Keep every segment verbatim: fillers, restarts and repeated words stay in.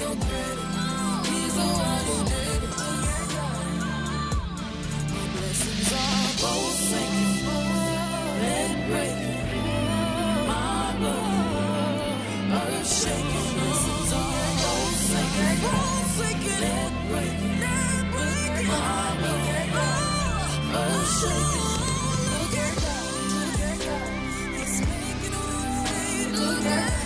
no credit. He's the one who did it. My blessings are both sinking and breaking. My blood, earth shaking. Blessings are both sinking, both sinking and breaking. My blood, earth shaking. Look at God, look at God. He's making a way. Look at God.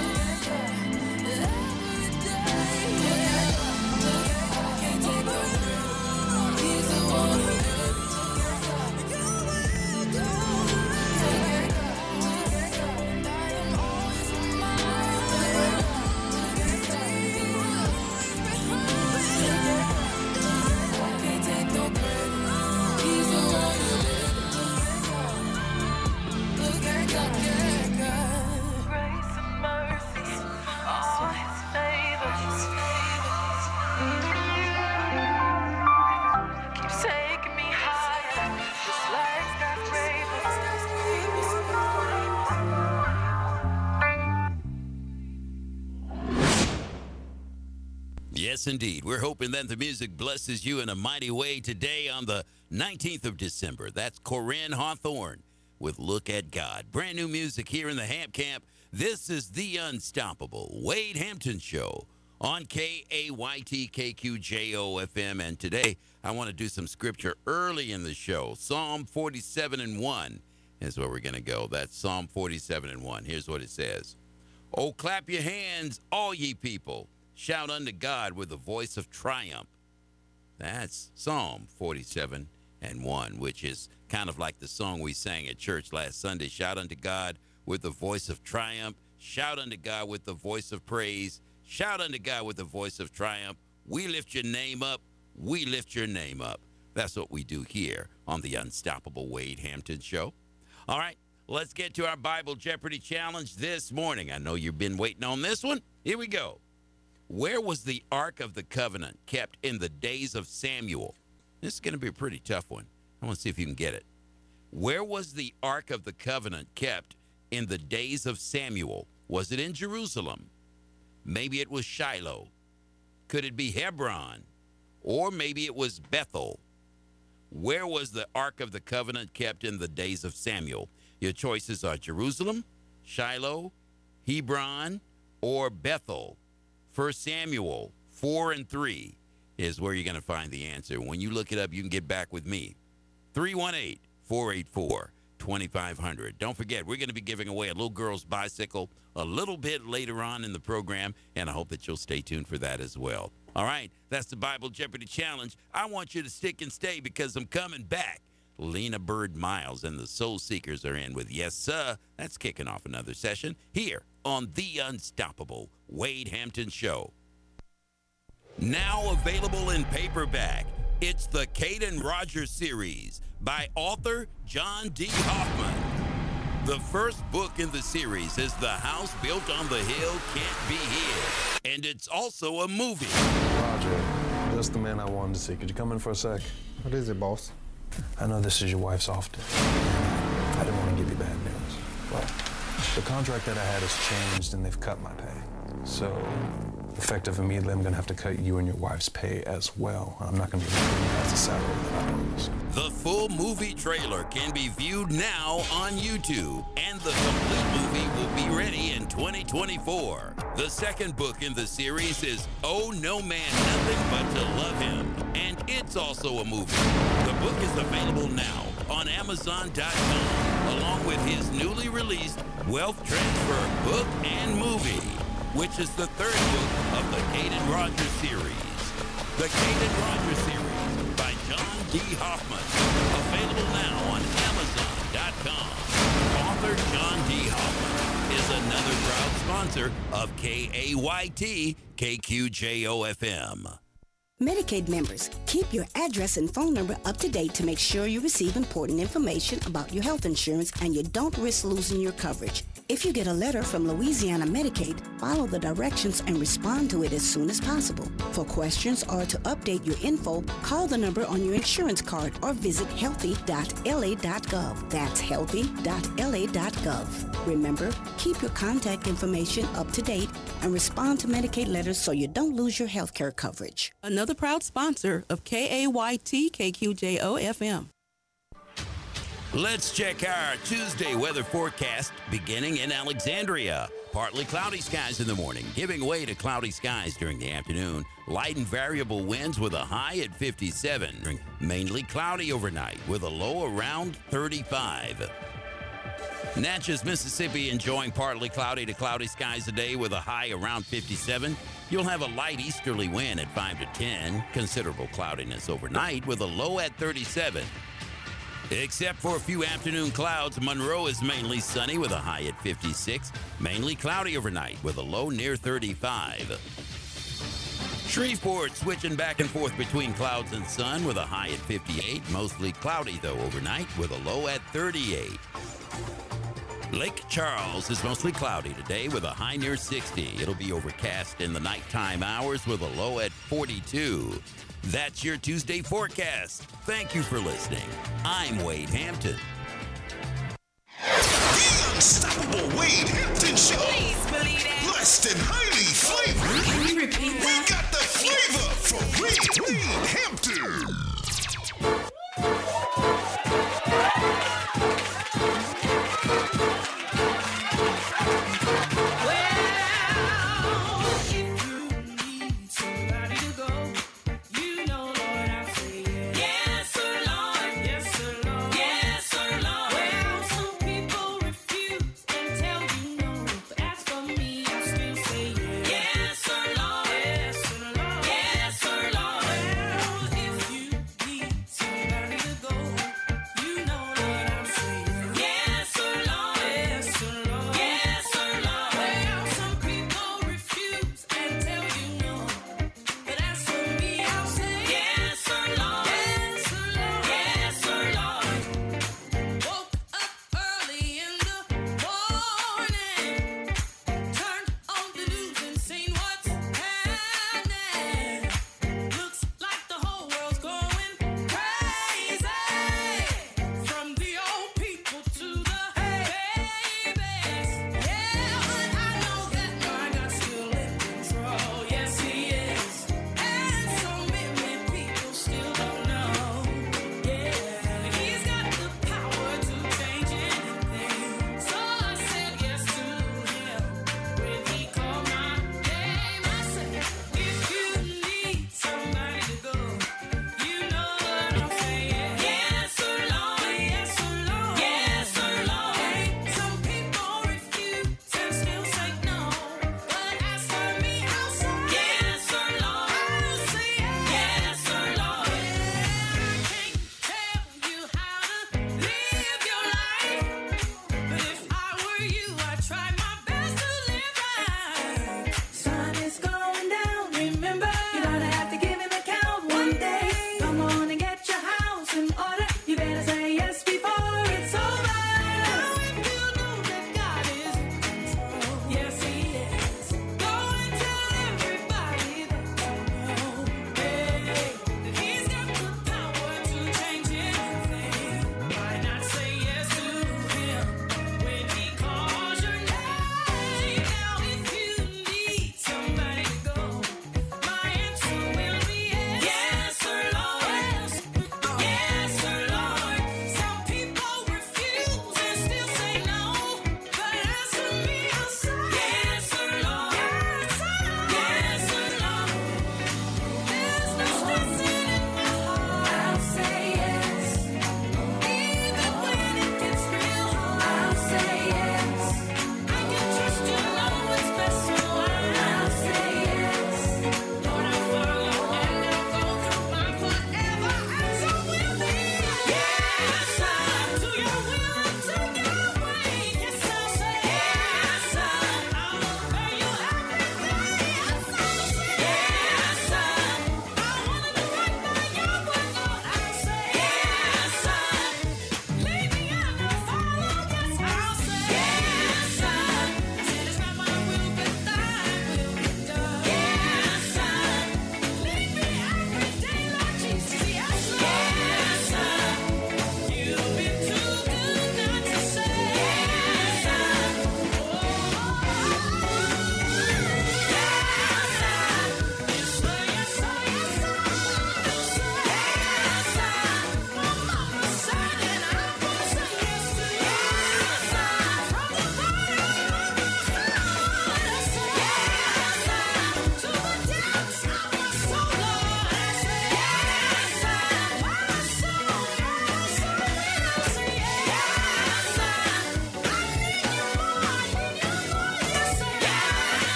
Yes, indeed. We're hoping that the music blesses you in a mighty way today on the nineteenth of December. That's Corinne Hawthorne with Look at God. Brand new music here in the Hamp Camp. This is the Unstoppable Wade Hampton Show on K A Y T K Q J O F M. And today I want to do some scripture early in the show. Psalm forty-seven and one is where we're going to go. That's Psalm forty-seven and one. Here's what it says. Oh, clap your hands, all ye people. Shout unto God with a voice of triumph. That's Psalm forty-seven and one, which is kind of like the song we sang at church last Sunday. Shout unto God with the voice of triumph. Shout unto God with the voice of praise. Shout unto God with the voice of triumph. We lift your name up. We lift your name up. That's what we do here on the Unstoppable Wade Hampton Show. All right, let's get to our Bible Jeopardy challenge this morning. I know you've been waiting on this one. Here we go. Where was the Ark of the Covenant kept in the days of Samuel? This is going to be a pretty tough one. I want to see if you can get it. Where was the Ark of the Covenant kept in the days of Samuel? Was it in Jerusalem? Maybe it was Shiloh. Could it be Hebron? Or maybe it was Bethel. Where was the Ark of the Covenant kept in the days of Samuel? Your choices are Jerusalem, Shiloh, Hebron, or Bethel. First Samuel four and three is where you're going to find the answer. When you look it up, you can get back with me. three one eight, four eight four, two five zero zero. Don't forget, we're going to be giving away a little girl's bicycle a little bit later on in the program, and I hope that you'll stay tuned for that as well. All right, that's the Bible Jeopardy Challenge. I want you to stick and stay because I'm coming back. Lena Bird Miles and the Soul Seekers are in with Yes Sir. That's kicking off another session here on the Unstoppable Wade Hampton Show. Now available in paperback, it's the Caden Rogers series by author John D. Hoffman. The first book in the series is The House Built on the Hill Can't Be Hid, and it's also a movie. Roger, just the man I wanted to see. Could you come in for a sec? What is it, boss? I know this is your wife's off day. I didn't want to give you bad news, but the contract that I had has changed and they've cut my pay. So, effective immediately, I'm going to have to cut you and your wife's pay as well. I'm not going to be able to give you guys the salary that I promised. The full movie trailer can be viewed now on YouTube, and the complete movie will be ready in twenty twenty-four. The second book in the series is Oh No Man Nothing But to Love Him, and it's also a movie. The book is available now on Amazon dot com, along with his newly released Wealth Transfer book and movie, which is the third book of the Caden Rogers series. The Caden Rogers series by John D. Hoffman, available now on Amazon dot com. Author John D. Hoffman is another proud sponsor of K A Y T K Q J O F M. Medicaid members, keep your address and phone number up to date to make sure you receive important information about your health insurance and you don't risk losing your coverage. If you get a letter from Louisiana Medicaid, follow the directions and respond to it as soon as possible. For questions or to update your info, call the number on your insurance card or visit healthy dot L A dot gov. That's healthy dot L A dot gov. Remember, keep your contact information up to date and respond to Medicaid letters so you don't lose your health care coverage. Another proud sponsor of K A Y T K Q J O F M. Let's check our Tuesday weather forecast beginning in Alexandria. Partly cloudy skies in the morning, giving way to cloudy skies during the afternoon. Light and variable winds with a high at fifty-seven. Mainly cloudy overnight with a low around thirty-five. Natchez, Mississippi, enjoying partly cloudy to cloudy skies today with a high around fifty-seven. You'll have a light easterly wind at five to ten. Considerable cloudiness overnight with a low at thirty-seven. Except for a few afternoon clouds, Monroe is mainly sunny with a high at fifty-six. Mainly cloudy overnight with a low near thirty-five. Shreveport switching back and forth between clouds and sun with a high at fifty-eight. Mostly cloudy, though, overnight with a low at thirty-eight. Lake Charles is mostly cloudy today with a high near sixty. It'll be overcast in the nighttime hours with a low at forty-two. That's your Tuesday forecast. Thank you for listening. I'm Wade Hampton. The Unstoppable Wade Hampton Show. Please believe that. Blessed and highly flavored. Can you repeat We that? got the flavor for Wade, Wade Hampton. Well, if you need somebody to go, you know, Lord, I say yes. Yes, sir, Lord. Yes, sir, Lord. Yes, sir, Lord. Well, some people refuse and tell you no, but as for me, I still say yes. Yes,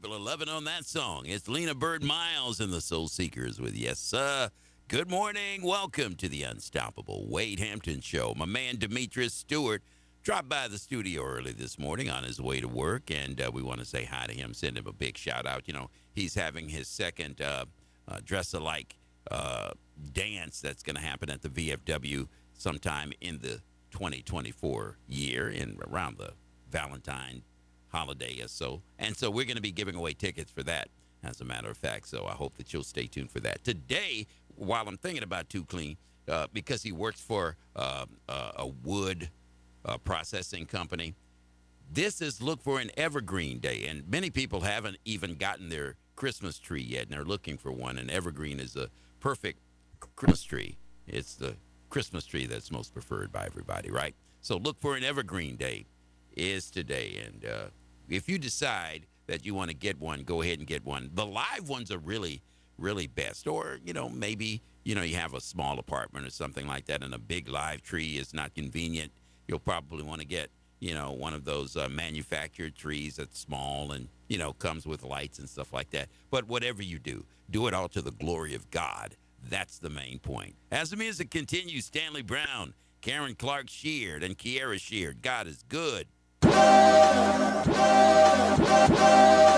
people are loving on that song. It's Lena Bird Miles and the Soul Seekers with Yes, Sir. Good morning. Welcome to the Unstoppable Wade Hampton Show. My man Demetrius Stewart dropped by the studio early this morning on his way to work, and uh, we want to say hi to him, send him a big shout out. You know, he's having his second uh, uh, dress-alike uh, dance that's going to happen at the V F W sometime in the twenty twenty-four year, in around the Valentine holiday or so. And so we're going to be giving away tickets for that, as a matter of fact. So I hope that you'll stay tuned for that. Today, while I'm thinking about Too Clean, uh, because he works for uh, uh, a wood uh, processing company, this is Look for an Evergreen Day. And many people haven't even gotten their Christmas tree yet, and they're looking for one. And evergreen is a perfect Christmas tree. It's the Christmas tree that's most preferred by everybody, right? So Look for an Evergreen Day is today. And uh, if you decide that you want to get one, go ahead and get one. The live ones are really, really best. Or, you know, maybe, you know, you have a small apartment or something like that, and a big live tree is not convenient. You'll probably want to get, you know, one of those uh, manufactured trees that's small and, you know, comes with lights and stuff like that. But whatever you do, do it all to the glory of God. That's the main point. As the music continues, Stanley Brown, Karen Clark Sheard, and Kiara Sheard. God is good.